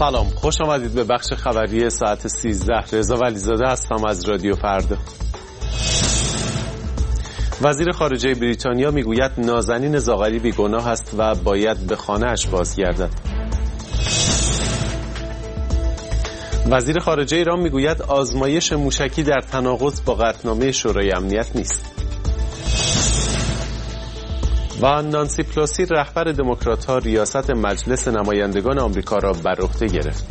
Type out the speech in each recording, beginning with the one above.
سلام، خوش آمدید به بخش خبری ساعت 13. رضا ولیزاده هستم از رادیو فردا. وزیر خارجه بریتانیا میگوید نازنین زاغری بیگناه است و باید به خانه‌اش بازگردد. وزیر خارجه ایران میگوید آزمایش موشکی در تناقض با قطعنامه شورای امنیت نیست. و نانسی پلوسی رهبر دموکرات‌ها ریاست مجلس نمایندگان آمریکا را بر عهده گرفت.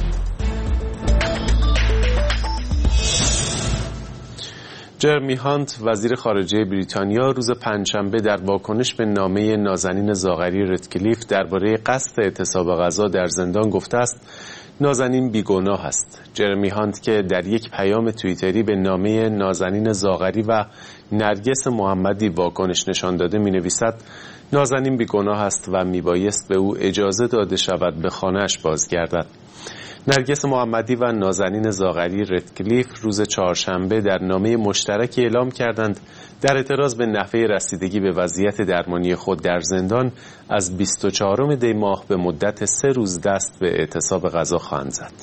جرمی هانت وزیر خارجه بریتانیا روز پنجشنبه در واکنش به نامه نازنین زاغری ردکلیف درباره قصد اعتصاب غذا در زندان گفته است نازنین بیگناه است. جرمی هانت که در یک پیام توییتری به نامه نازنین زاغری و نرگس محمدی واکنش نشان داده می‌نویسد نازنین بیگناه است و میبایست به او اجازه داده شود به خانه‌اش بازگردد. نرگس محمدی و نازنین زاغری ردکلیف روز چهارشنبه در نامه مشترکی اعلام کردند در اعتراض به نحوه رسیدگی به وضعیت درمانی خود در زندان از 24 دی ماه به مدت 3 روز دست به اعتصاب غذا خواهند زد.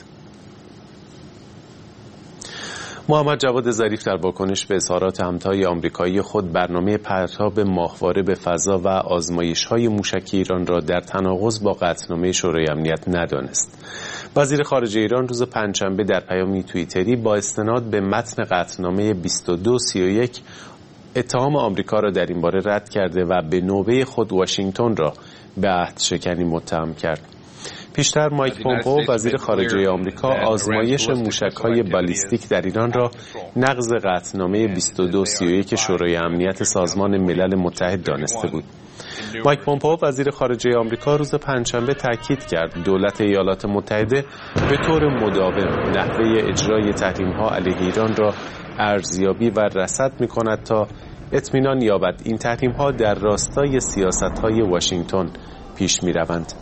محمد جواد ظریف در واکنش به اظهارات همتای آمریکایی خود برنامه پرتاب ماهواره به فضا و آزمایش‌های موشکی ایران را در تناقض با قطعنامه شورای امنیت ندانست. وزیر خارجه ایران روز پنجشنبه در پیامی توییتری با استناد به متن قطعنامه 2231 اتهام آمریکا را در این باره رد کرده و به نوبه خود واشنگتن را به عهدشکنی متهم کرد. پیشتر مایک پومپئو وزیر خارجه آمریکا آزمایش موشک‌های بالیستیک در ایران را نقض قطعنامه 2231 شورای امنیت سازمان ملل متحد دانسته بود. مایک پومپئو وزیر خارجه آمریکا روز پنجشنبه تاکید کرد دولت ایالات متحده به طور مداوم نحوه اجرای تحریم‌ها علیه ایران را ارزیابی و رصد می‌کند تا اطمینان یابد این تحریم‌ها در راستای سیاست‌های واشنگتن پیش می‌روند.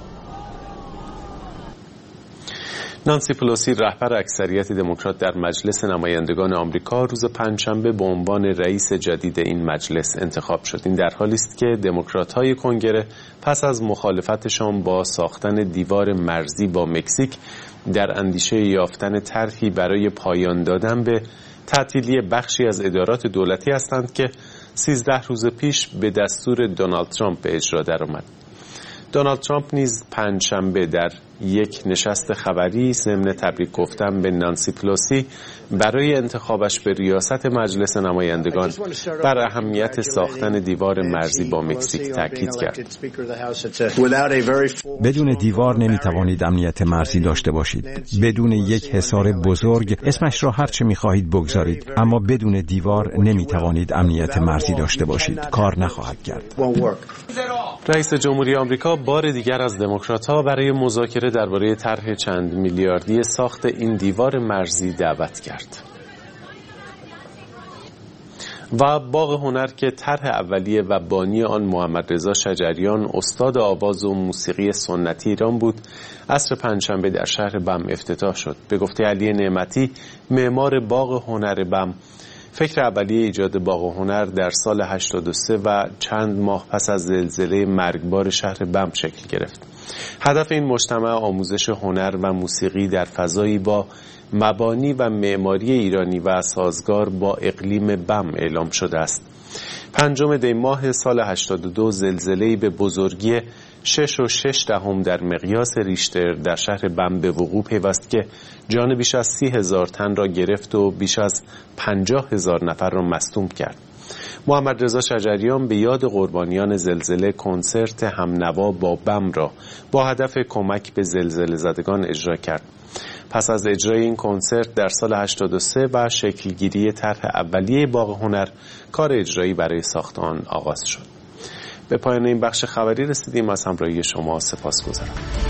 نانسی پلوسی رهبر اکثریت دموکرات در مجلس نمایندگان آمریکا روز پنجشنبه به عنوان رئیس جدید این مجلس انتخاب شد. این در حالی است که دموکرات‌های کنگره پس از مخالفتشان با ساختن دیوار مرزی با مکزیک در اندیشه یافتن طرحی برای پایان دادن به تعطیلی بخشی از ادارات دولتی هستند که 13 روز پیش به دستور دونالد ترامپ به اجرا درآمد. دونالد ترامپ نیز پنجشنبه در یک نشست خبری ضمن تبریک گفتن به نانسی پلوسی برای انتخابش به ریاست مجلس نمایندگان بر اهمیت ساختن دیوار مرزی با مکزیک تاکید کرد. بدون دیوار نمیتوانید امنیت مرزی داشته باشید. بدون یک حصار بزرگ اسمش را هر چه میخواهید بگذارید، اما بدون دیوار نمیتوانید امنیت مرزی داشته باشید. کار نخواهد کرد. رئیس جمهوری آمریکا بار دیگر از دموکرات‌ها برای مذاکره درباره طرح چند میلیاردی ساخت این دیوار مرزی دعوت کرد. و باغ هنر که طرح اولیه و بانی آن محمد رضا شجریان استاد آواز و موسیقی سنتی ایران بود، عصر پنجشنبه در شهر بم افتتاح شد. به گفته علی نعمتی معمار باغ هنر بم، فکر اولیه ایجاد باغ هنر در سال 83 و چند ماه پس از زلزله مرگبار شهر بم شکل گرفت. هدف این مجتمع آموزش هنر و موسیقی در فضایی با مبانی و معماری ایرانی و سازگار با اقلیم بم اعلام شده است. 5 دی ماه سال 82 زلزله‌ای به بزرگی 6.6 در مقیاس ریشتر در شهر بم به وقوع پیوست که جان بیش از 30,000 تن را گرفت و بیش از 50,000 نفر را مصدوم کرد. محمد رضا شجریان به یاد قربانیان زلزله کنسرت همنوا با بم را با هدف کمک به زلزله زدگان اجرا کرد. پس از اجرای این کنسرت در سال 83 و شکلگیری طرح اولیه باغ هنر، کار اجرایی برای ساخت آن آغاز شد. به پایان این بخش خبری رسیدیم. از همراهی شما سپاسگزارم.